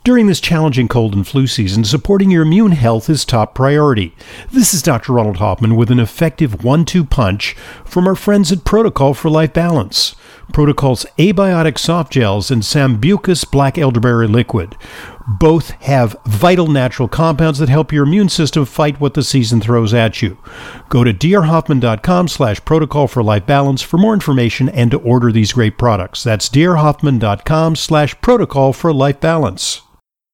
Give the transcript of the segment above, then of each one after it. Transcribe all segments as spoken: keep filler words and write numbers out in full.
During this challenging cold and flu season, supporting your immune health is top priority. This is Doctor Ronald Hoffman with an effective one two punch from our friends at Protocol for Life Balance. Protocol's Abiotic Soft Gels and Sambucus Black Elderberry Liquid. Both have vital natural compounds that help your immune system fight what the season throws at you. Go to drhoffman.com slash protocol for life balance for more information and to order these great products. That's drhoffman.com slash protocol for life balance.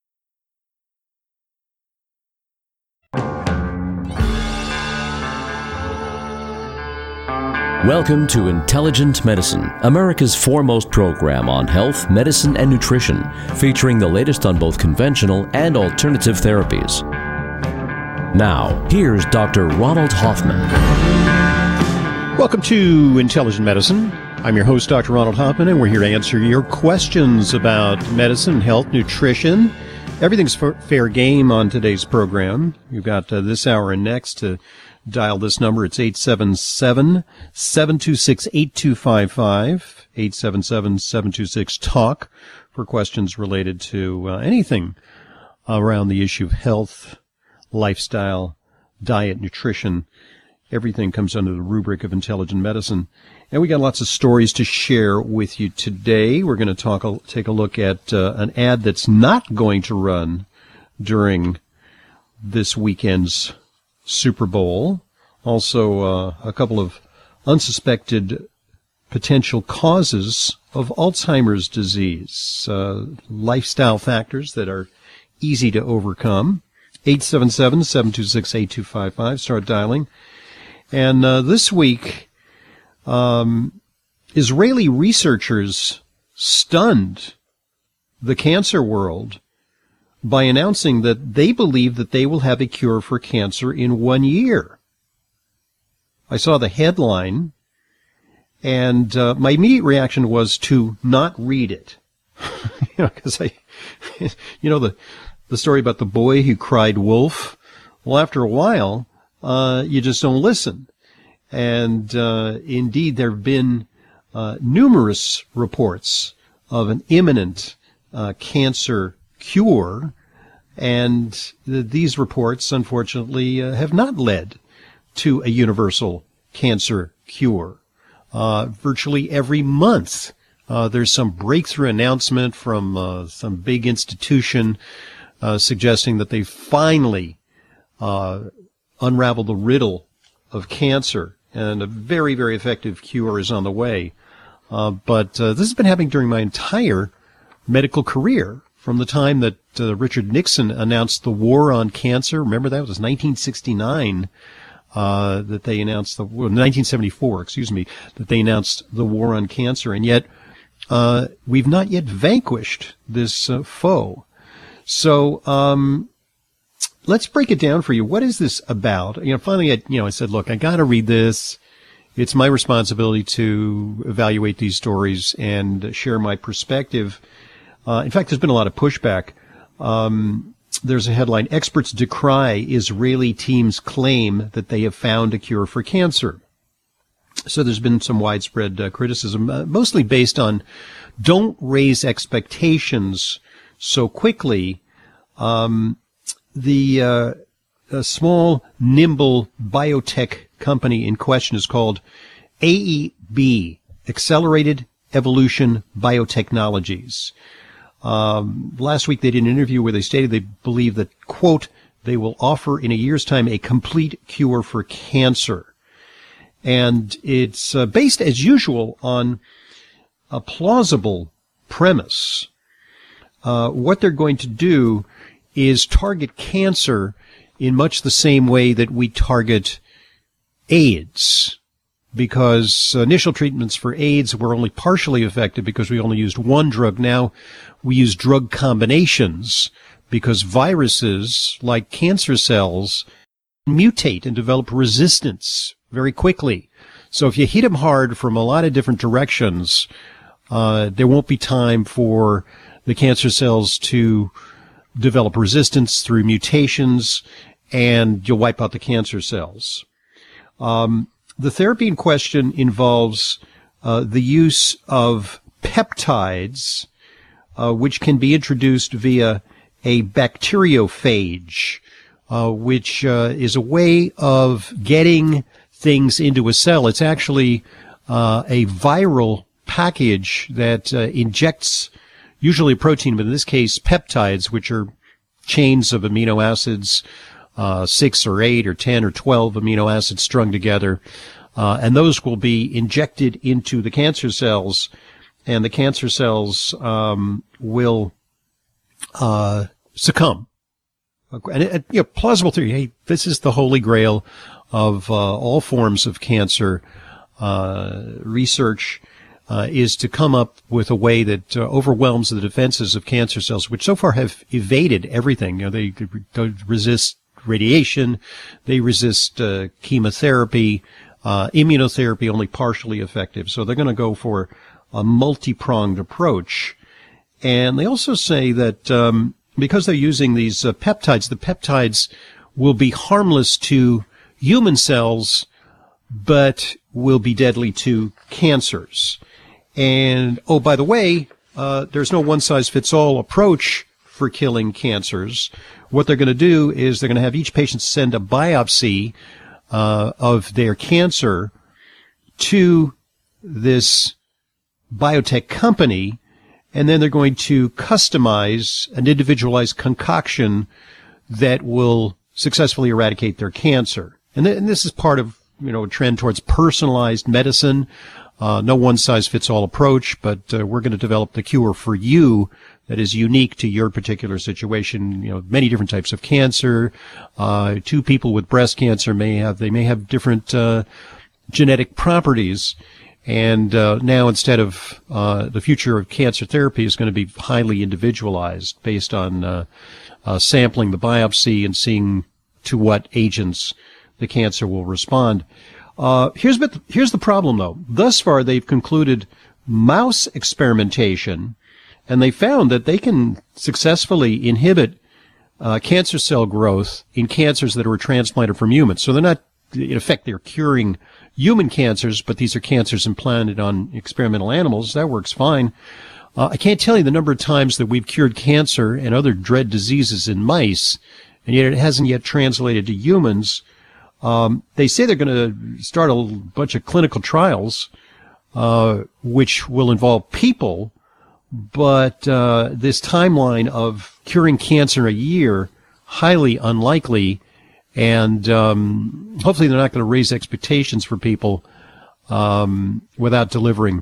Welcome to Intelligent Medicine, America's foremost program on health, medicine, and nutrition, featuring the latest on both conventional and alternative therapies. Now, here's Doctor Ronald Hoffman. Welcome to Intelligent Medicine. I'm your host, Doctor Ronald Hoffman, and we're here to answer your questions about medicine, health, nutrition. Everything's fair game on today's program. You've got uh, this hour and next to dial this number. It's eight seven seven, seven two six, eight two five five, eight seven seven, seven two six, TALK for questions related to uh, anything around the issue of health, lifestyle, diet, nutrition. Everything comes under the rubric of intelligent medicine. And we got lots of stories to share with you today. We're going to talk, take a look at uh, an ad that's not going to run during this weekend's Super Bowl. Also, uh, a couple of unsuspected potential causes of Alzheimer's disease, uh, lifestyle factors that are easy to overcome. eight seven seven, seven two six, eight two five five. Start dialing. And uh, this week, um, Israeli researchers stunned the cancer world by announcing that they believe that they will have a cure for cancer in one year. I saw the headline, and uh, my immediate reaction was to not read it. you know, because I, you know, the the story about the boy who cried wolf. Well, after a while, uh, you just don't listen. And uh, indeed, there have been uh, numerous reports of an imminent uh, cancer cure, and th- these reports, unfortunately, uh, have not led to a universal cancer cure. Uh, virtually every month, uh, there's some breakthrough announcement from uh, some big institution uh, suggesting that they finally uh, unraveled the riddle of cancer, and a very, very effective cure is on the way. Uh, but uh, this has been happening during my entire medical career. From the time that uh, Richard Nixon announced the war on cancer, remember that was nineteen sixty-nine, uh, that they announced the well, nineteen seventy-four, excuse me, that they announced the war on cancer, and yet uh, we've not yet vanquished this uh, foe. So um, let's break it down for you. What is this about? You know, finally, I, you know, I said, look, I got to read this. It's my responsibility to evaluate these stories and share my perspective. Uh, in fact, there's been a lot of pushback. Um, there's a headline, experts decry Israeli team's claim that they have found a cure for cancer. So there's been some widespread uh, criticism, uh, mostly based on don't raise expectations so quickly. Um, the uh, a small, nimble biotech company in question is called A E B, Accelerated Evolution Biotechnologies. Um, last week they did an interview where they stated they believe that, quote, they will offer in a year's time a complete cure for cancer. And it's uh, based, as usual, on a plausible premise. Uh, what they're going to do is target cancer in much the same way that we target AIDS, because initial treatments for AIDS were only partially effective because we only used one drug. Now we use drug combinations because viruses, like cancer cells, mutate and develop resistance very quickly. So if you hit them hard from a lot of different directions, uh, there won't be time for the cancer cells to develop resistance through mutations, and you'll wipe out the cancer cells. Um, the therapy in question involves uh, the use of peptides, uh, which can be introduced via a bacteriophage, uh, which uh, is a way of getting things into a cell. It's actually uh, a viral package that uh, injects usually a protein, but in this case peptides, which are chains of amino acids, uh, six or eight or ten or twelve amino acids strung together. Uh, and those will be injected into the cancer cells, and the cancer cells um, will uh, succumb. And it, you know, plausible theory. Hey, this is the holy grail of uh, all forms of cancer uh, research. Uh, is to come up with a way that uh, overwhelms the defenses of cancer cells, which so far have evaded everything. You know, they, they resist radiation, they resist uh, chemotherapy, uh, immunotherapy only partially effective. So they're going to go for a multi-pronged approach. And they also say that um, because they're using these uh, peptides, the peptides will be harmless to human cells, but will be deadly to cancers. And, oh, by the way, uh, there's no one-size-fits-all approach for killing cancers. What they're going to do is they're going to have each patient send a biopsy uh, of their cancer to this biotech company, and then they're going to customize an individualized concoction that will successfully eradicate their cancer. And, th- and this is part of, you know, a trend towards personalized medicine. Uh, no one-size-fits-all approach, but uh, we're going to develop the cure for you that is unique to your particular situation. You know, many different types of cancer. Uh, two people with breast cancer may have, they may have different uh, genetic properties. And uh, now instead of uh, the future of cancer therapy is going to be highly individualized based on uh, uh, sampling the biopsy and seeing to what agents the cancer will respond. Uh, here's, but, here's the problem, though. Thus far, they've concluded mouse experimentation, and they found that they can successfully inhibit uh, cancer cell growth in cancers that were transplanted from humans. So they're not, in effect, they're curing human cancers, but these are cancers implanted on experimental animals. That works fine. Uh, I can't tell you the number of times that we've cured cancer and other dread diseases in mice, and yet it hasn't yet translated to humans. Um, they say they're going to start a bunch of clinical trials, uh, which will involve people, but uh, this timeline of curing cancer in a year, highly unlikely, and um, hopefully they're not going to raise expectations for people um, without delivering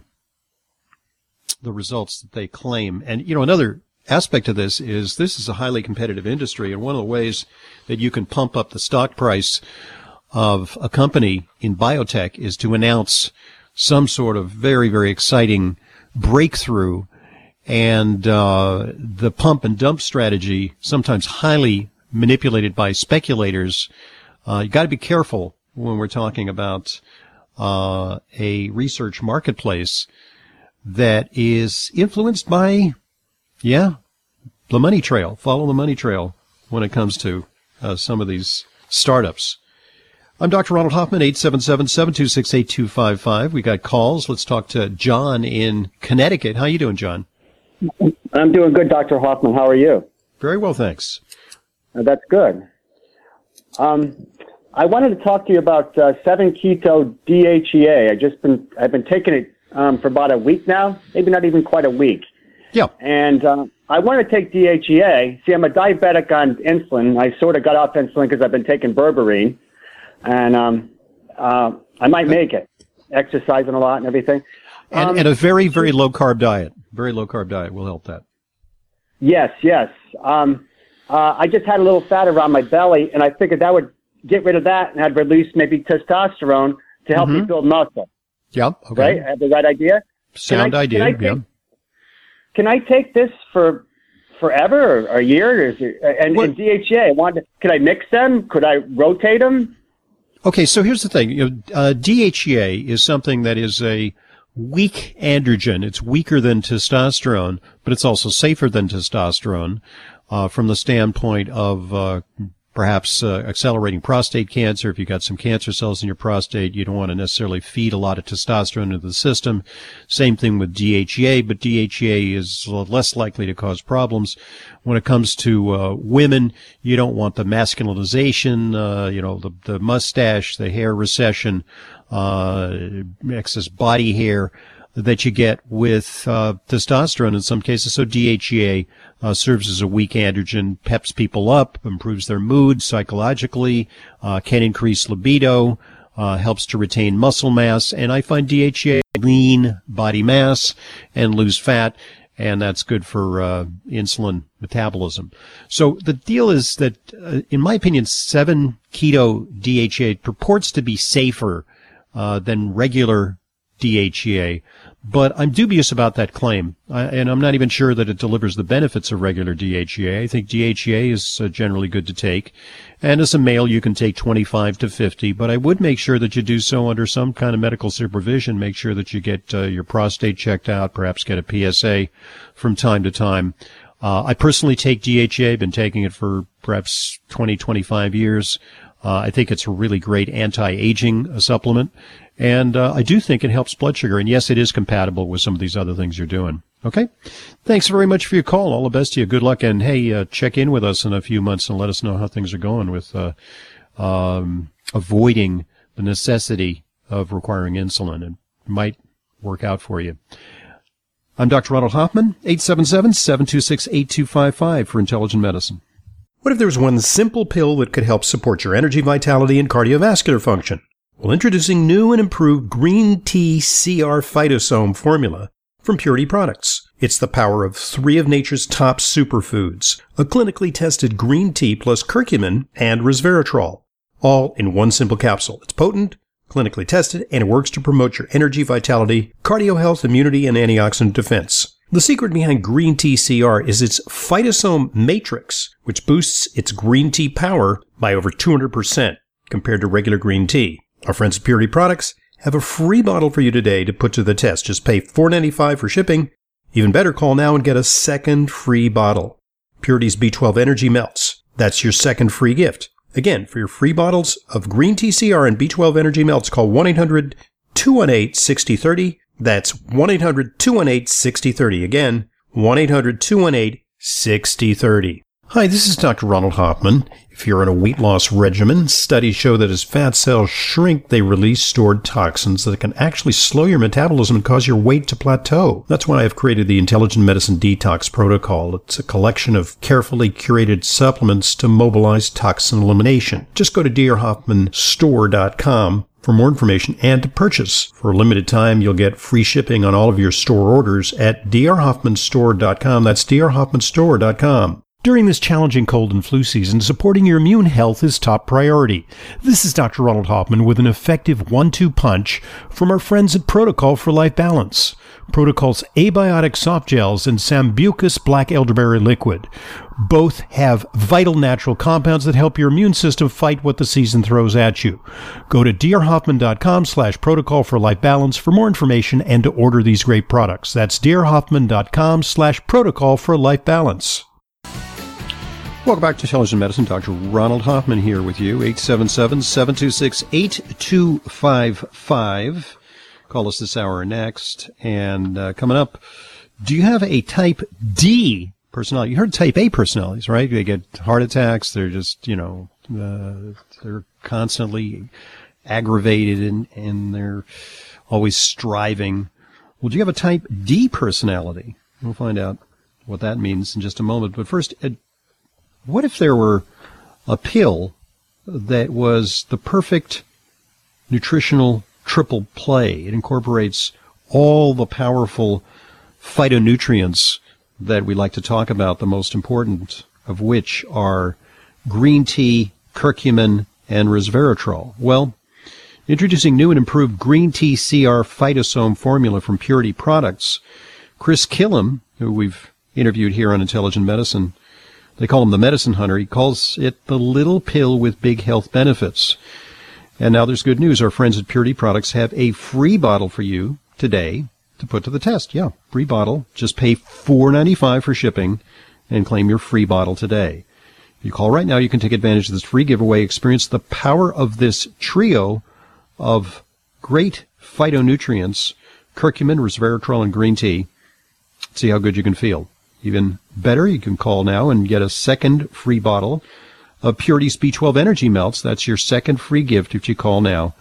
the results that they claim. And, you know, another aspect of this is this is a highly competitive industry, and one of the ways that you can pump up the stock price of a company in biotech is to announce some sort of very, very exciting breakthrough. And uh, the pump and dump strategy, sometimes highly manipulated by speculators, uh, you got to be careful when we're talking about uh, a research marketplace that is influenced by, yeah, the money trail. Follow the money trail when it comes to uh, some of these startups. I'm Doctor Ronald Hoffman, eight seven seven, seven two six, eight two five five. We got calls. Let's talk to John in Connecticut. How you doing, John? I'm doing good, Doctor Hoffman. How are you? Very well, thanks. Uh, that's good. Um, I wanted to talk to you about uh, seven keto D H E A. I just been I've been taking it um, for about a week now, maybe not even quite a week. Yeah. And uh, I want to take D H E A. See, I'm a diabetic on insulin. I sort of got off insulin because I've been taking berberine. And um, uh, I might make it, exercising a lot and everything. And, um, and a very, very low-carb diet. Very low-carb diet will help that. Yes, yes. Um, uh, I just had a little fat around my belly, and I figured that would get rid of that, and I'd release maybe testosterone to help mm-hmm. me build muscle. Yeah, okay. Right? I have the right idea? Sound can I, idea, can I take, yeah. Can I take this for forever or, or a year? Or is it, and, and D H E A, I wanted to, could I mix them? Could I rotate them? Okay, so here's the thing. You know, uh, D H E A is something that is a weak androgen. It's weaker than testosterone, but it's also safer than testosterone uh, from the standpoint of uh, perhaps uh, accelerating prostate cancer. If you've got some cancer cells in your prostate, you don't want to necessarily feed a lot of testosterone into the system. Same thing with D H E A, but D H E A is less likely to cause problems. When it comes to uh, women, you don't want the masculinization, uh, you know, the, the mustache, the hair recession, uh, excess body hair that you get with uh, testosterone in some cases. So D H E A uh, serves as a weak androgen, peps people up, improves their mood psychologically, uh, can increase libido, uh, helps to retain muscle mass. And I find D H E A lean body mass and lose fat, and that's good for uh, insulin metabolism. So the deal is that, uh, in my opinion, seven keto D H E A purports to be safer uh, than regular D H E A, but I'm dubious about that claim, I, and I'm not even sure that it delivers the benefits of regular D H E A. I think D H E A is uh, generally good to take, and as a male you can take twenty-five to fifty, but I would make sure that you do so under some kind of medical supervision. Make sure that you get uh, your prostate checked out, perhaps get a P S A from time to time. Uh, I personally take D H E A, been taking it for perhaps twenty, twenty-five years. Uh, I think it's a really great anti-aging uh, supplement. And uh, I do think it helps blood sugar. And yes, it is compatible with some of these other things you're doing. Okay? Thanks very much for your call. All the best to you. Good luck. And, hey, uh, check in with us in a few months and let us know how things are going with uh, um, avoiding the necessity of requiring insulin. It might work out for you. I'm Doctor Ronald Hoffman, eight seven seven, seven two six, eight two five five for Intelligent Medicine. What if there was one simple pill that could help support your energy, vitality, and cardiovascular function? Well, introducing new and improved Green Tea C R Phytosome formula from Purity Products. It's the power of three of nature's top superfoods, a clinically tested green tea plus curcumin and resveratrol, all in one simple capsule. It's potent, clinically tested, and it works to promote your energy, vitality, cardio health, immunity, and antioxidant defense. The secret behind Green Tea C R is its Phytosome Matrix, which boosts its green tea power by over two hundred percent compared to regular green tea. Our friends at Purity Products have a free bottle for you today to put to the test. Just pay four dollars and ninety-five cents for shipping. Even better, call now and get a second free bottle. Purity's B twelve Energy Melts. That's your second free gift. Again, for your free bottles of Green Tea C R and B twelve Energy Melts, call one eight hundred, two one eight, six oh three oh. That's one eight hundred, two one eight, six oh three oh. Again, one eight hundred, two one eight, six oh three oh. Hi, this is Doctor Ronald Hoffman. If you're on a weight loss regimen, studies show that as fat cells shrink, they release stored toxins that can actually slow your metabolism and cause your weight to plateau. That's why I've created the Intelligent Medicine Detox Protocol. It's a collection of carefully curated supplements to mobilize toxin elimination. Just go to d r hoffman store dot com for more information and to purchase. For a limited time, you'll get free shipping on all of your store orders at d r hoffman store dot com. That's d r hoffman store dot com. During this challenging cold and flu season, supporting your immune health is top priority. This is Doctor Ronald Hoffman with an effective one two punch from our friends at Protocol for Life Balance. Protocol's Abiotic Soft Gels and Sambucus Black Elderberry Liquid both have vital natural compounds that help your immune system fight what the season throws at you. Go to d r hoffman dot com slash protocol for life balance for more information and to order these great products. That's d r hoffman dot com slash protocol for life balance. Welcome back to Intelligent Medicine. Doctor Ronald Hoffman here with you, eight seven seven, seven two six, eight two five five. Call us this hour next. And uh, coming up, do you have a type D personality? You heard type A personalities, right? They get heart attacks. They're just, you know, uh, they're constantly aggravated and, and they're always striving. Well, do you have a type D personality? We'll find out what that means in just a moment. But first, uh, what if there were a pill that was the perfect nutritional triple play? It incorporates all the powerful phytonutrients that we like to talk about, the most important of which are green tea, curcumin, and resveratrol. Well, introducing new and improved Green Tea C R Phytosome formula from Purity Products, Chris Killam, who we've interviewed here on Intelligent Medicine, they call him the medicine hunter. He calls it the little pill with big health benefits. And now there's good news. Our friends at Purity Products have a free bottle for you today to put to the test. Yeah, free bottle. Just pay four dollars and ninety-five cents for shipping and claim your free bottle today. You call right now, you can take advantage of this free giveaway. Experience the power of this trio of great phytonutrients, curcumin, resveratrol, and green tea. See how good you can feel. Even better, you can call now and get a second free bottle of Purity's B twelve Energy Melts. That's your second free gift if you call now.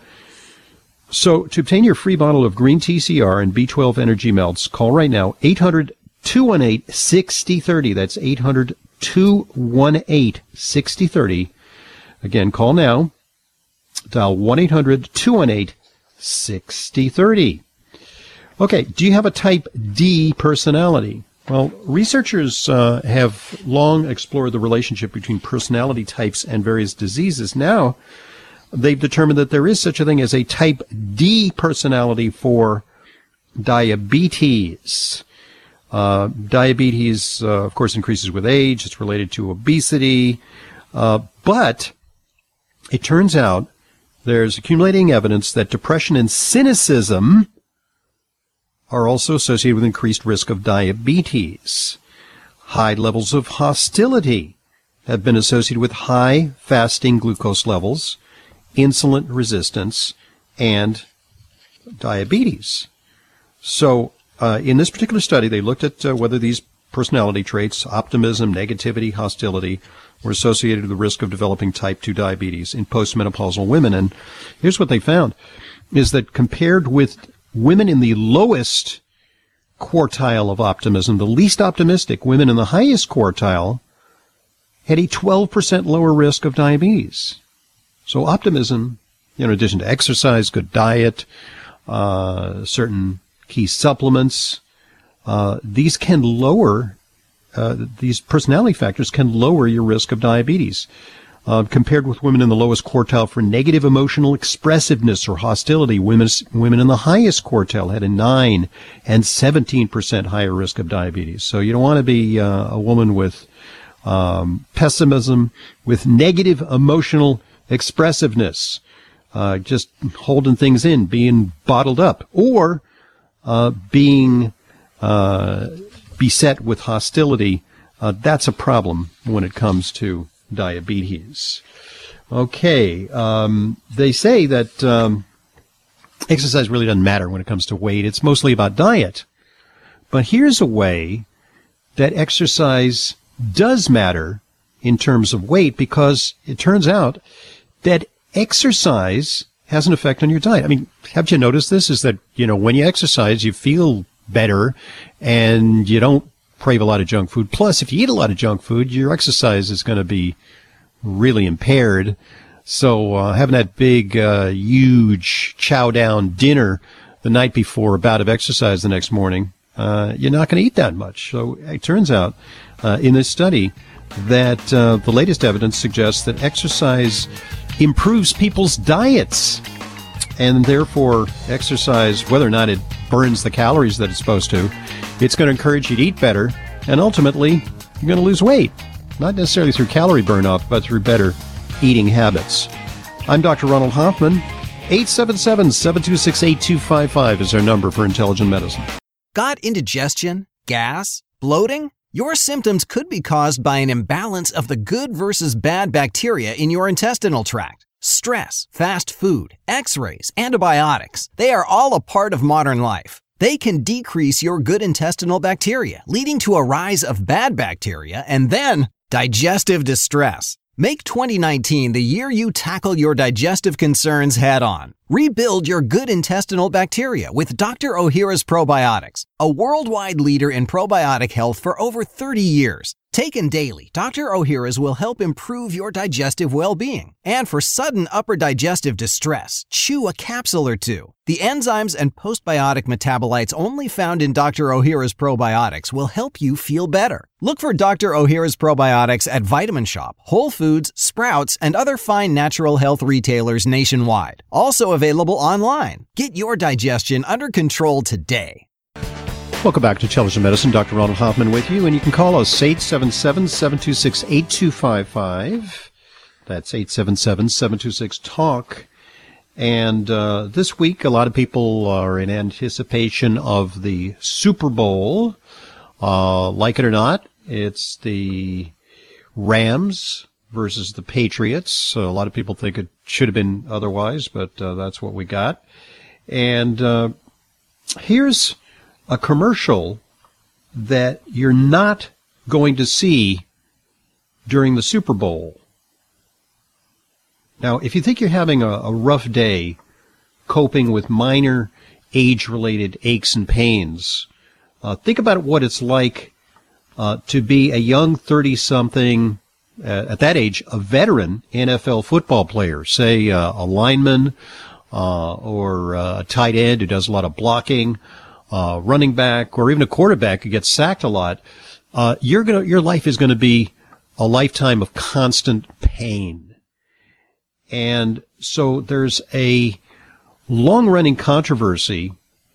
So to obtain your free bottle of green T C R and B twelve Energy Melts, call right now, eight hundred, two one eight, six zero three zero. That's eight hundred, two one eight, six zero three zero. Again, call now. Dial one eight hundred, two one eight, six zero three zero. Okay, do you have a type D personality? Well, researchers uh, have long explored the relationship between personality types and various diseases. Now, they've determined that there is such a thing as a type D personality for diabetes. Uh, diabetes, uh, of course, increases with age. It's related to obesity. Uh, but it turns out there's accumulating evidence that depression and cynicism are also associated with increased risk of diabetes. High levels of hostility have been associated with high fasting glucose levels, insulin resistance, and diabetes. So uh, in this particular study, they looked at uh, whether these personality traits, optimism, negativity, hostility, were associated with the risk of developing type two diabetes in postmenopausal women. And here's what they found, is that compared with women in the lowest quartile of optimism, the least optimistic, women in the highest quartile had a twelve percent lower risk of diabetes. So optimism, in addition to exercise, good diet, uh, certain key supplements, uh, these can lower, uh, these personality factors can lower your risk of diabetes. Uh, compared with women in the lowest quartile for negative emotional expressiveness or hostility, women, women in the highest quartile had a nine and seventeen percent higher risk of diabetes. So you don't want to be uh, a woman with um, pessimism, with negative emotional expressiveness, uh, just holding things in, being bottled up, or uh, being uh, beset with hostility. Uh, that's a problem when it comes to diabetes. Okay, um, they say that um, exercise really doesn't matter when it comes to weight. It's mostly about diet. But here's a way that exercise does matter in terms of weight, because it turns out that exercise has an effect on your diet. I mean, haven't you noticed this? Is that, you know, when you exercise, you feel better and you don't crave a lot of junk food. Plus, if you eat a lot of junk food, your exercise is going to be really impaired. So uh, having that big, uh, huge chow down dinner the night before a bout of exercise the next morning, uh, you're not going to eat that much. So it turns out uh, in this study that uh, the latest evidence suggests that exercise improves people's diets, and therefore exercise, whether or not it burns the calories that it's supposed to, it's going to encourage you to eat better, and ultimately you're going to lose weight. Not necessarily through calorie burn-off, but through better eating habits. I'm Doctor Ronald Hoffman. eight seven seven, seven two six, eight two five five is our number for Intelligent Medicine. Got indigestion, gas, bloating? Your symptoms could be caused by an imbalance of the good versus bad bacteria in your intestinal tract. Stress, fast food, x-rays, antibiotics, they are all a part of modern life. They can decrease your good intestinal bacteria, leading to a rise of bad bacteria and then digestive distress. Make twenty nineteen the year you tackle your digestive concerns head on. Rebuild your good intestinal bacteria with Doctor Ohhira's Probiotics, a worldwide leader in probiotic health for over thirty years. Taken daily, Doctor Ohhira's will help improve your digestive well-being. And for sudden upper digestive distress, chew a capsule or two. The enzymes and postbiotic metabolites only found in Doctor Ohhira's Probiotics will help you feel better. Look for Doctor Ohhira's Probiotics at Vitamin Shop, Whole Foods, Sprouts, and other fine natural health retailers nationwide. Also available online. Get your digestion under control today. Welcome back to Intelligent Medicine. Doctor Ronald Hoffman with you, and you can call us eight seven seven, seven two six, eight two five five. That's eight seven seven, seven two six, talk. And uh, this week, a lot of people are in anticipation of the Super Bowl. Uh, like it or not, it's the Rams versus the Patriots. So a lot of people think it should have been otherwise, but uh, that's what we got. And uh, here's a commercial that you're not going to see during the Super Bowl. Now, if you think you're having a, a rough day coping with minor age-related aches and pains, uh, think about what it's like uh, to be a young thirty-something, uh, at that age, a veteran N F L football player, say uh, a lineman uh, or uh, a tight end who does a lot of blocking, uh, running back, or even a quarterback who gets sacked a lot. Uh, you're gonna, your life is going to be a lifetime of constant pain. And so there's a long-running controversy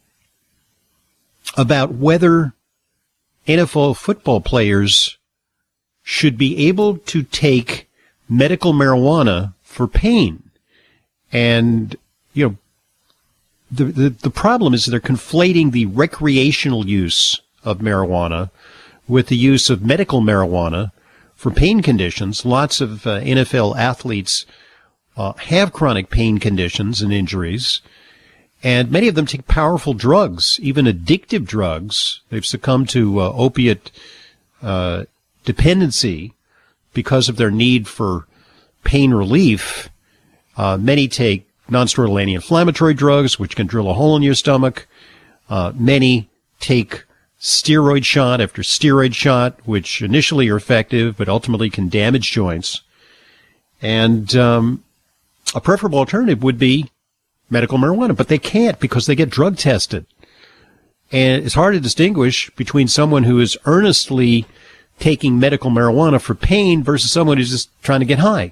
about whether N F L football players should be able to take medical marijuana for pain. And, you know, the, the, the problem is they're conflating the recreational use of marijuana with the use of medical marijuana for pain conditions. Lots of uh, N F L athletes uh, have chronic pain conditions and injuries, and many of them take powerful drugs, even addictive drugs. They've succumbed to uh, opiate uh, dependency because of their need for pain relief. Uh, many take nonsteroidal anti-inflammatory drugs, which can drill a hole in your stomach. Uh, many take steroid shot after steroid shot, which initially are effective, but ultimately can damage joints. And um, a preferable alternative would be medical marijuana, but they can't because they get drug tested. And it's hard to distinguish between someone who is earnestly taking medical marijuana for pain versus someone who's just trying to get high.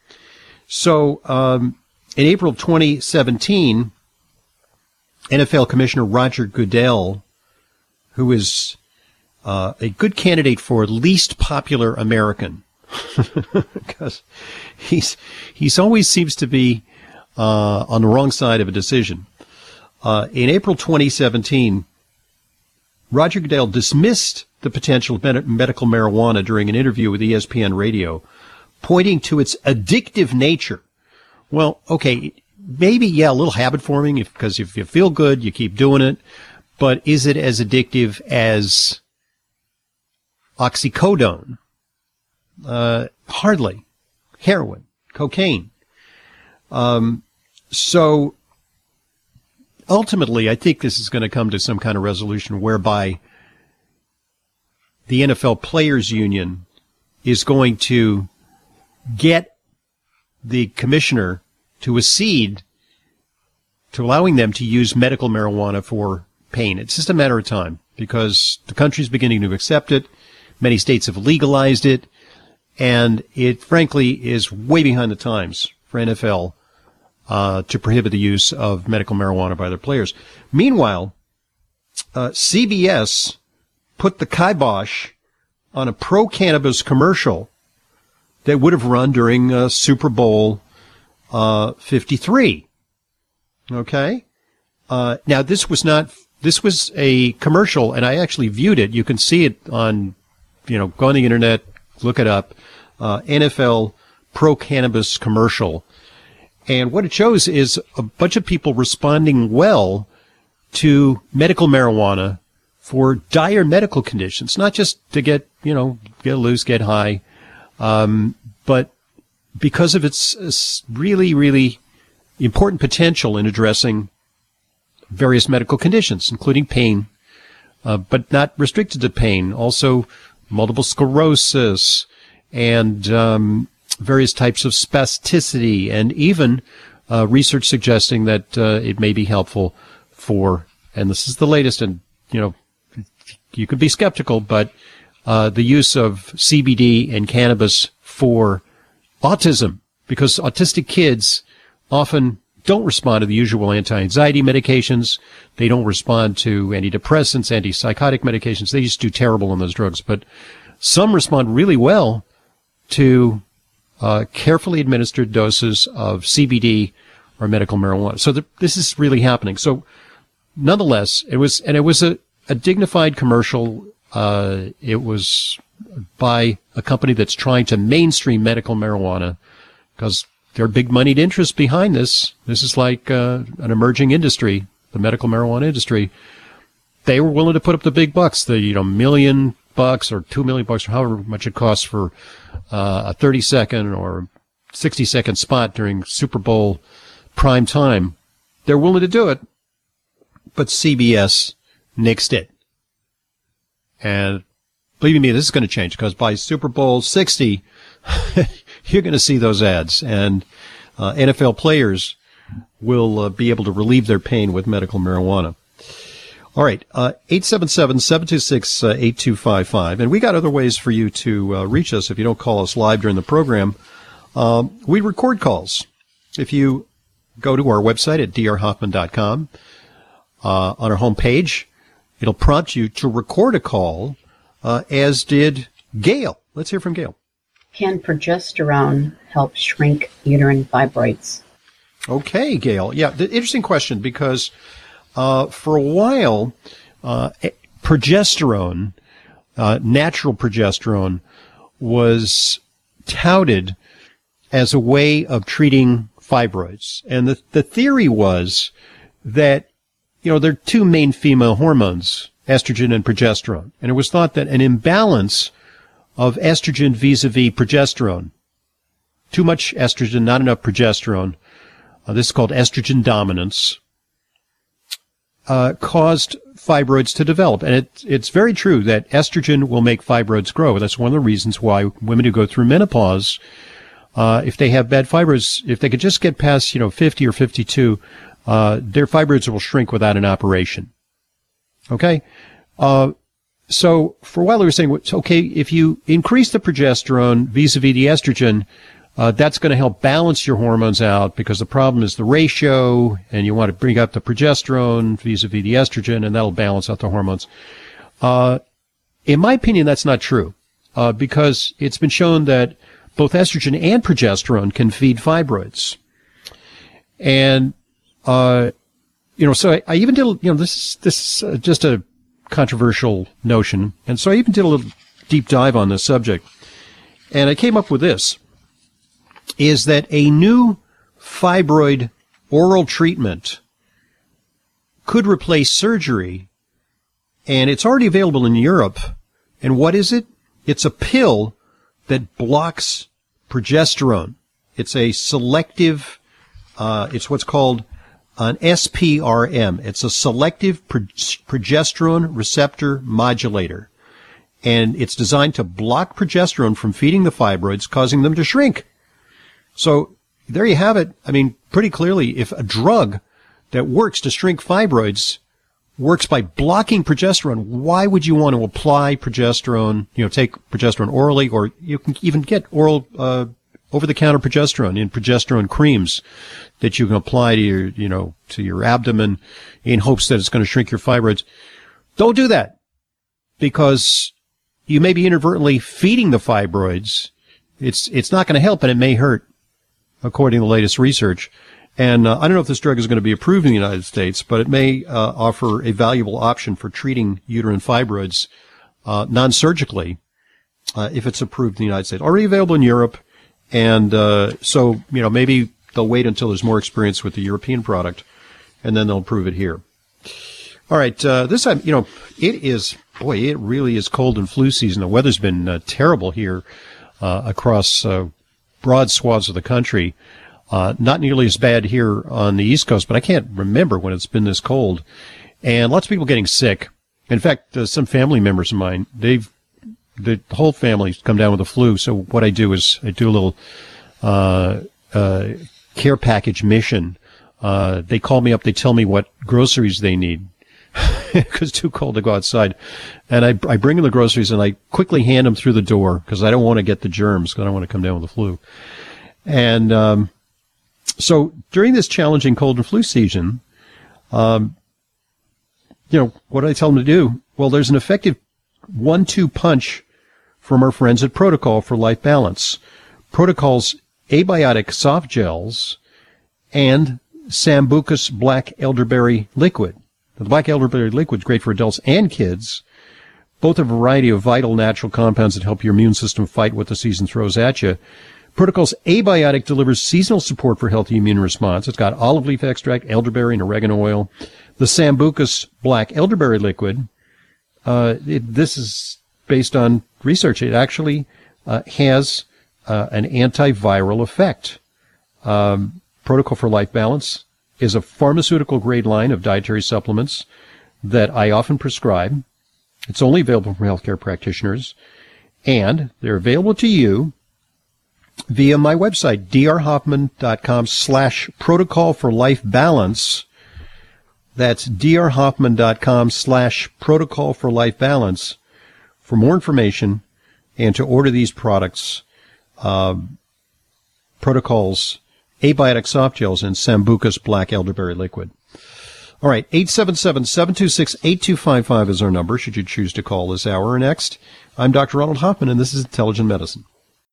So um, in April twenty seventeen, N F L Commissioner Roger Goodell, who is uh, a good candidate for least popular American, because he's he's always seems to be uh, on the wrong side of a decision. Uh, in April twenty seventeen, Roger Goodell dismissed the potential of med- medical marijuana during an interview with E S P N Radio, pointing to its addictive nature. Well, okay, maybe, yeah, a little habit forming, because if, if you feel good, you keep doing it. But is it as addictive as oxycodone? Uh, hardly. Heroin, cocaine. Um, so ultimately, I think this is going to come to some kind of resolution whereby the N F L Players Union is going to get the commissioner to accede to allowing them to use medical marijuana for pain. It's just a matter of time because the country's beginning to accept it. Many states have legalized it, and it frankly is way behind the times for N F L uh, to prohibit the use of medical marijuana by their players. Meanwhile, uh, C B S put the kibosh on a pro-cannabis commercial that would have run during uh, Super Bowl uh, fifty-three. Okay? Uh, now, this was not, this was a commercial, and I actually viewed it. You can see it on, you know, go on the internet, look it up, uh, N F L pro-cannabis commercial. And what it shows is a bunch of people responding well to medical marijuana for dire medical conditions, not just to get, you know, get loose, get high, um, but because of its, its really, really important potential in addressing various medical conditions, including pain, uh, but not restricted to pain, also multiple sclerosis and um, various types of spasticity, and even uh, research suggesting that uh, it may be helpful for, and this is the latest, and, you know, you could be skeptical, but uh, the use of C B D and cannabis for autism, because autistic kids often don't respond to the usual anti-anxiety medications. They don't respond to antidepressants, antipsychotic medications. They just do terrible on those drugs. But some respond really well to uh, carefully administered doses of C B D or medical marijuana. So the, this is really happening. So nonetheless, it was, and it was a, a dignified commercial. Uh, it was by a company that's trying to mainstream medical marijuana because there are big moneyed interests behind this. This is like uh, an emerging industry, the medical marijuana industry. They were willing to put up the big bucks, the you know million bucks or two million bucks, or however much it costs for uh, a thirty second or sixty second spot during Super Bowl prime time. They're willing to do it, but C B S nixed it. And believe me, this is going to change because by Super Bowl sixty, you're going to see those ads, and uh, N F L players will uh, be able to relieve their pain with medical marijuana. All right, uh, eight seven seven, seven two six, eight two five five. And we got other ways for you to uh, reach us if you don't call us live during the program. Um, we record calls. If you go to our website at d r hoffman dot com, uh, on our homepage, it'll prompt you to record a call, uh, as did Gail. Let's hear from Gail. Can progesterone help shrink uterine fibroids? Okay, Gail. Yeah, the interesting question because uh, for a while, uh, progesterone, uh, natural progesterone, was touted as a way of treating fibroids. And the, the theory was that, you know, there are two main female hormones, estrogen and progesterone. And it was thought that an imbalance of estrogen vis-a-vis progesterone, too much estrogen, not enough progesterone, uh, this is called estrogen dominance, uh, caused fibroids to develop. And it, it's very true that estrogen will make fibroids grow. That's one of the reasons why women who go through menopause, uh, if they have bad fibroids, if they could just get past, you know, fifty or fifty-two, uh, their fibroids will shrink without an operation. Okay? Uh, so for a while they were saying, okay, if you increase the progesterone vis-a-vis the estrogen, Uh, that's going to help balance your hormones out because the problem is the ratio, and you want to bring up the progesterone vis-a-vis the estrogen, and that'll balance out the hormones. Uh, in my opinion, that's not true, uh, because it's been shown that both estrogen and progesterone can feed fibroids. And, uh, you know, so I, I even did, you know, this, this is uh, just a controversial notion. And so I even did a little deep dive on this subject. And I came up with this. Is that a new fibroid oral treatment could replace surgery, and it's already available in Europe. And what is it? It's a pill that blocks progesterone. It's a selective, uh, it's what's called an S P R M. It's a selective pro- progesterone receptor modulator. And it's designed to block progesterone from feeding the fibroids, causing them to shrink. So there you have it. I mean, pretty clearly, if a drug that works to shrink fibroids works by blocking progesterone, why would you want to apply progesterone, you know, take progesterone orally, or you can even get oral, uh, over-the-counter progesterone in progesterone creams that you can apply to your, you know, to your abdomen in hopes that it's going to shrink your fibroids. Don't do that because you may be inadvertently feeding the fibroids. It's, it's not going to help and it may hurt, according to the latest research. And uh, I don't know if this drug is going to be approved in the United States, but it may uh, offer a valuable option for treating uterine fibroids uh, non-surgically uh, if it's approved in the United States. Already available in Europe, and uh, so, you know, maybe they'll wait until there's more experience with the European product, and then they'll approve it here. All right, uh, this time, you know, it is, boy, it really is cold and flu season. The weather's been uh, terrible here uh, across uh broad swaths of the country. Uh, not nearly as bad here on the East Coast, but I can't remember when it's been this cold. And lots of people getting sick. In fact, uh, some family members of mine, they've, the whole family's come down with the flu. So what I do is I do a little, uh, uh, care package mission. Uh, they call me up, they tell me what groceries they need because it's too cold to go outside. And I, I bring them the groceries and I quickly hand them through the door because I don't want to get the germs because I don't want to come down with the flu. And um, so during this challenging cold and flu season, um, you know, what do I tell them to do? Well, there's an effective one two punch from our friends at Protocol for Life Balance. Protocol's abiotic soft gels and Sambucus black elderberry liquid. The black elderberry liquid is great for adults and kids, both a variety of vital natural compounds that help your immune system fight what the season throws at you. Protocol's Abiotic delivers seasonal support for healthy immune response. It's got olive leaf extract, elderberry, and oregano oil. The Sambucus black elderberry liquid, uh, it, this is based on research. It actually uh, has uh, an antiviral effect. Um, Protocol for Life Balance is a pharmaceutical-grade line of dietary supplements that I often prescribe. It's only available from healthcare practitioners, and they're available to you via my website, drhoffman.com slash protocol for life balance. That's drhoffman.com slash protocol for life balance for more information and to order these products, uh, Protocol's Abiotic Soft Gels and Sambucus Black Elderberry Liquid. All right, eight seven seven, seven two six, eight two five five is our number, should you choose to call this hour. Next, I'm Doctor Ronald Hoffman, and this is Intelligent Medicine.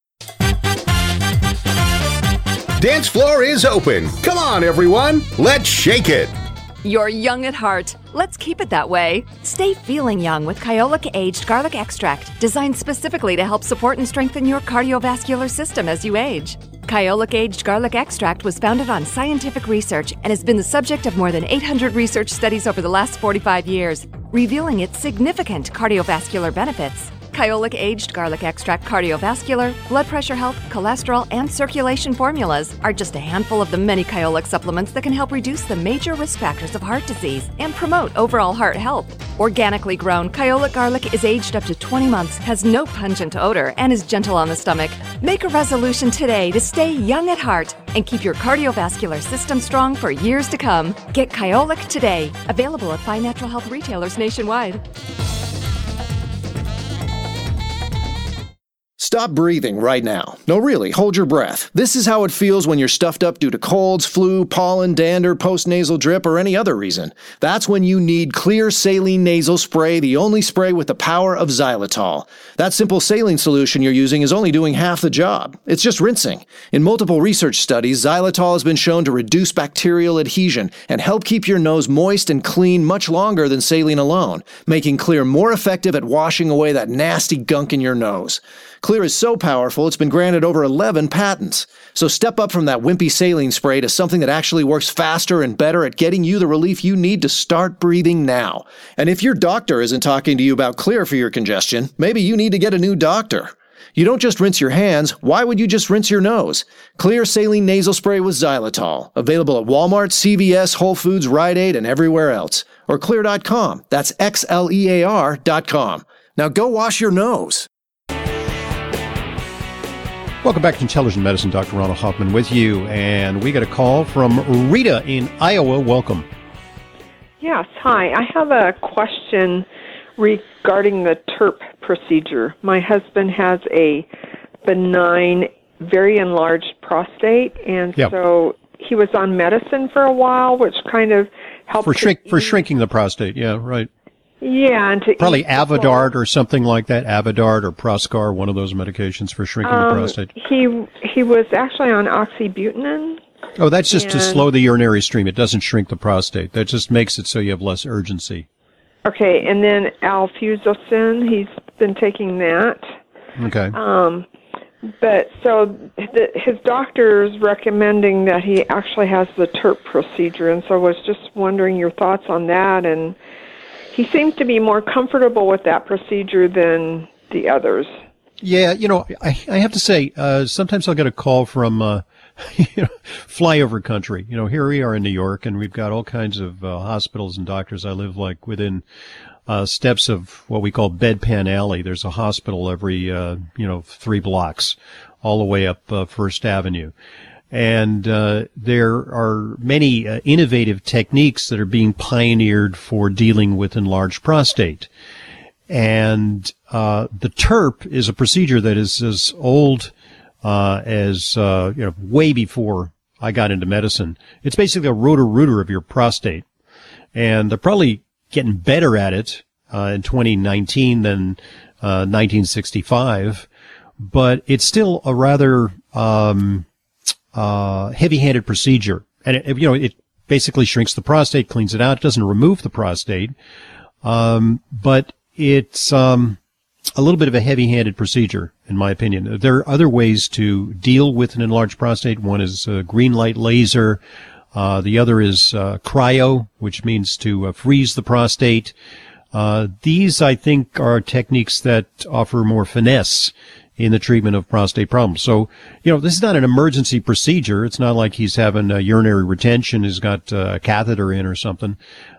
Dance floor is open. Come on, everyone. Let's shake it. You're young at heart. Let's keep it that way. Stay feeling young with Kyolic Aged Garlic Extract, designed specifically to help support and strengthen your cardiovascular system as you age. Kyolic Aged Garlic Extract was founded on scientific research and has been the subject of more than eight hundred research studies over the last forty-five years, revealing its significant cardiovascular benefits. Kyolic Aged Garlic Extract cardiovascular, blood pressure health, cholesterol, and circulation formulas are just a handful of the many Kyolic supplements that can help reduce the major risk factors of heart disease and promote overall heart health. Organically grown, Kyolic garlic is aged up to twenty months, has no pungent odor, and is gentle on the stomach. Make a resolution today to stay young at heart and keep your cardiovascular system strong for years to come. Get Kyolic today. Available at fine natural health retailers nationwide. Stop breathing right now. No, really, hold your breath. This is how it feels when you're stuffed up due to colds, flu, pollen, dander, postnasal drip, or any other reason. That's when you need Clear Saline Nasal Spray, the only spray with the power of xylitol. That simple saline solution you're using is only doing half the job. It's just rinsing. In multiple research studies, xylitol has been shown to reduce bacterial adhesion and help keep your nose moist and clean much longer than saline alone, making Clear more effective at washing away that nasty gunk in your nose. Clear is so powerful, it's been granted over eleven patents. So step up from that wimpy saline spray to something that actually works faster and better at getting you the relief you need to start breathing now. And if your doctor isn't talking to you about Clear for your congestion, maybe you need to get a new doctor. You don't just rinse your hands. Why would you just rinse your nose? Clear Saline Nasal Spray with xylitol. Available at Walmart, C V S, Whole Foods, Rite Aid, and everywhere else. Or clear dot com. That's X L E A R dot com. Now go wash your nose. Welcome back to Intelligent Medicine. Doctor Ronald Hoffman with you, and we got a call from Rita in Iowa. Welcome. Yes, hi. I have a question regarding the T E R P procedure. My husband has a benign, very enlarged prostate, and yep. so he was on medicine for a while, which kind of helped for shrink for shrinking the prostate. Yeah, right. Yeah, and to probably Avodart or something like that. Avodart or Proscar, one of those medications for shrinking um, the prostate. He he was actually on oxybutynin. Oh, that's just and, to slow the urinary stream. It doesn't shrink the prostate. That just makes it so you have less urgency. Okay, and then alfuzosin, he's been taking that. Okay. Um, but so the, his doctor's recommending that he actually has the T E R P procedure, and so I was just wondering your thoughts on that. And he seems to be more comfortable with that procedure than the others. Yeah, you know, I, I have to say, uh, sometimes I'll get a call from, uh, you know, flyover country. You know, here we are in New York, and we've got all kinds of uh, hospitals and doctors. I live like within uh, steps of what we call Bedpan Alley. There's a hospital every, uh, you know, three blocks, all the way up uh, First Avenue. And uh, there are many uh, innovative techniques that are being pioneered for dealing with enlarged prostate. And uh, the T E R P is a procedure that is as old uh, as, uh, you know, way before I got into medicine. It's basically a rotor-rooter of your prostate. And they're probably getting better at it uh, in twenty nineteen than uh, nineteen sixty-five. But it's still a rather um, uh, heavy-handed procedure. And, it, you know, it basically shrinks the prostate, cleans it out. It doesn't remove the prostate. Um, but it's um, a little bit of a heavy-handed procedure, in my opinion. There are other ways to deal with an enlarged prostate. One is uh, green light laser. Uh, the other is uh, cryo, which means to uh, freeze the prostate. Uh, these, I think, are techniques that offer more finesse in the treatment of prostate problems. So, you know, this is not an emergency procedure. It's not like he's having a urinary retention, he's got a catheter in or something.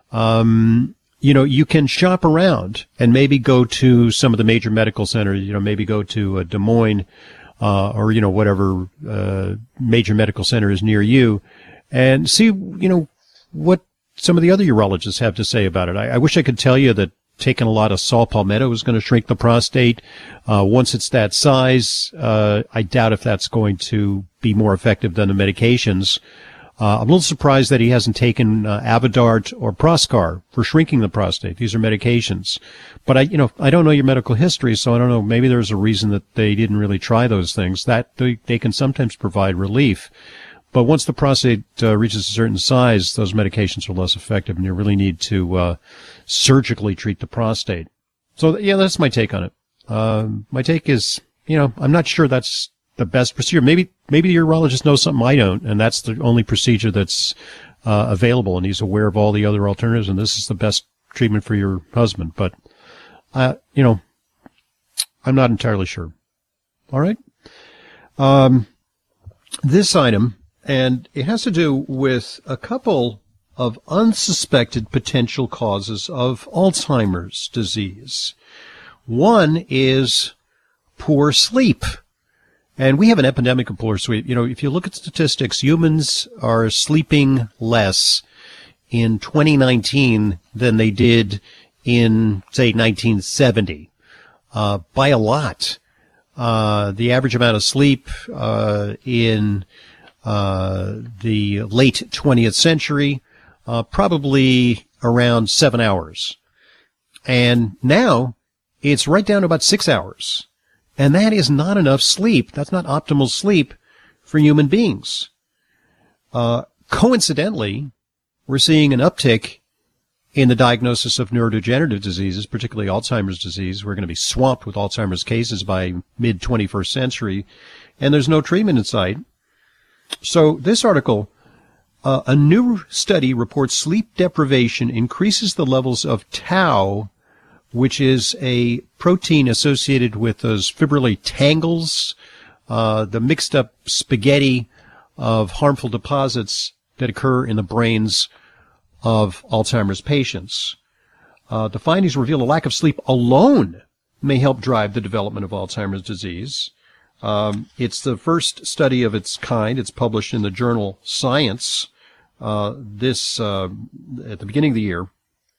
Um, you know, you can shop around and maybe go to some of the major medical centers, you know, maybe go to uh, Des Moines, uh, or, you know, whatever, uh, major medical center is near you and see, you know, what some of the other urologists have to say about it. I, I wish I could tell you that taking a lot of saw palmetto is going to shrink the prostate. Uh, once it's that size, uh, I doubt if that's going to be more effective than the medications. Uh, I'm a little surprised that he hasn't taken uh, Avodart or Proscar for shrinking the prostate. These are medications. But I, you know, I don't know your medical history, so I don't know. Maybe there's a reason that they didn't really try those things. That they, they can sometimes provide relief. But once the prostate uh, reaches a certain size, those medications are less effective, and you really need to uh, surgically treat the prostate. So, yeah, that's my take on it. Uh, my take is, you know, I'm not sure that's the best procedure. Maybe maybe the urologist knows something I don't, and that's the only procedure that's uh, available, and he's aware of all the other alternatives, and this is the best treatment for your husband. But, uh, you know, I'm not entirely sure. All right? Um, this item... And it has to do with a couple of unsuspected potential causes of Alzheimer's disease. One is poor sleep. And we have an epidemic of poor sleep. You know, if you look at statistics, humans are sleeping less in twenty nineteen than they did in, say, nineteen seventy, uh, by a lot. Uh, the average amount of sleep uh, in Uh, the late twentieth century, uh, probably around seven hours. And now it's right down to about six hours. And that is not enough sleep. That's not optimal sleep for human beings. Uh, coincidentally, we're seeing an uptick in the diagnosis of neurodegenerative diseases, particularly Alzheimer's disease. We're going to be swamped with Alzheimer's cases by mid twenty-first century, and there's no treatment in sight. So this article, uh, a new study reports sleep deprivation increases the levels of tau, which is a protein associated with those fibrillary tangles, uh, the mixed up spaghetti of harmful deposits that occur in the brains of Alzheimer's patients. Uh, the findings reveal a lack of sleep alone may help drive the development of Alzheimer's disease. Um, it's the first study of its kind. It's published in the journal Science uh, this uh, at the beginning of the year.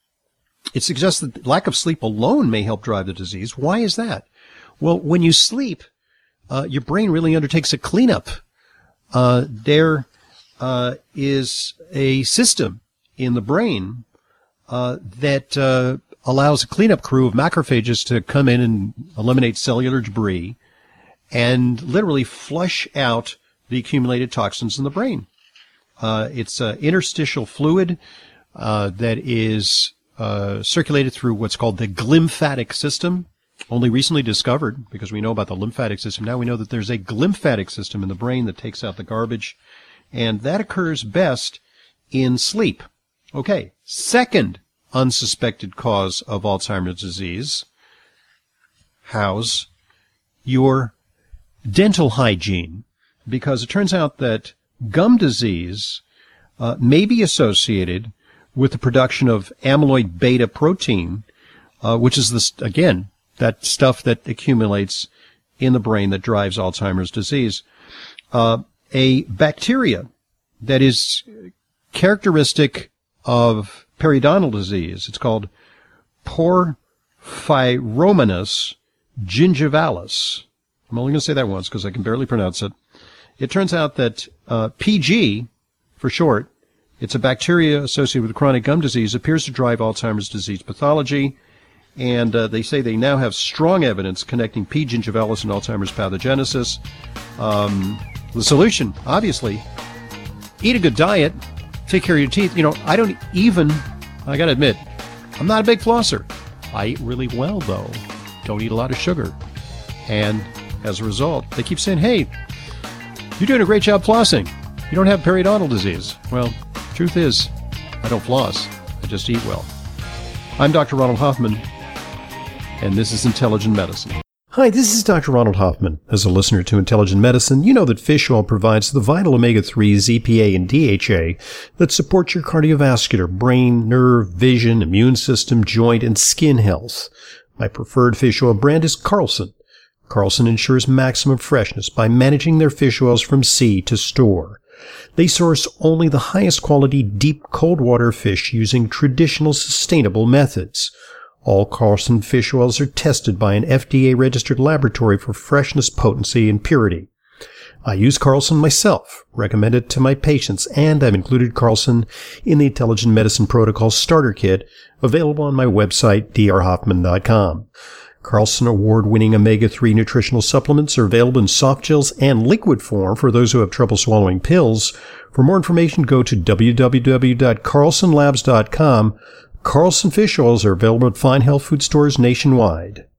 It suggests that lack of sleep alone may help drive the disease. Why is that? Well, when you sleep, uh, your brain really undertakes a cleanup. Uh, there uh, is a system in the brain uh, that uh, allows a cleanup crew of macrophages to come in and eliminate cellular debris and literally flush out the accumulated toxins in the brain. Uh, it's uh, interstitial fluid uh, that is uh, circulated through what's called the glymphatic system, only recently discovered because we know about the lymphatic system. Now we know that there's a glymphatic system in the brain that takes out the garbage, and that occurs best in sleep. Okay, second unsuspected cause of Alzheimer's disease, how's your dental hygiene? Because it turns out that gum disease uh, may be associated with the production of amyloid beta protein, uh, which is this, again, that stuff that accumulates in the brain that drives Alzheimer's disease. Uh, a bacteria that is characteristic of periodontal disease, it's called Porphyromonas gingivalis. I'm only going to say that once because I can barely pronounce it. It turns out that uh, P G, for short, it's a bacteria associated with chronic gum disease, appears to drive Alzheimer's disease pathology, and uh, they say they now have strong evidence connecting P. gingivalis and Alzheimer's pathogenesis. Um, the solution, obviously, eat a good diet, take care of your teeth. You know, I don't even, I got to admit, I'm not a big flosser. I eat really well, though. Don't eat a lot of sugar. And as a result, they keep saying, hey, you're doing a great job flossing. You don't have periodontal disease. Well, truth is, I don't floss. I just eat well. I'm Doctor Ronald Hoffman, and this is Intelligent Medicine. Hi, this is Doctor Ronald Hoffman. As a listener to Intelligent Medicine, you know that fish oil provides the vital omega threes, E P A, and D H A that support your cardiovascular, brain, nerve, vision, immune system, joint, and skin health. My preferred fish oil brand is Carlson. Carlson ensures maximum freshness by managing their fish oils from sea to store. They source only the highest quality deep cold water fish using traditional sustainable methods. All Carlson fish oils are tested by an F D A-registered laboratory for freshness, potency, and purity. I use Carlson myself, recommend it to my patients, and I've included Carlson in the Intelligent Medicine Protocol Starter Kit, available on my website, d r hoffman dot com. Carlson award-winning omega three nutritional supplements are available in soft gels and liquid form for those who have trouble swallowing pills. For more information, go to w w w dot carlson labs dot com. Carlson fish oils are available at fine health food stores nationwide.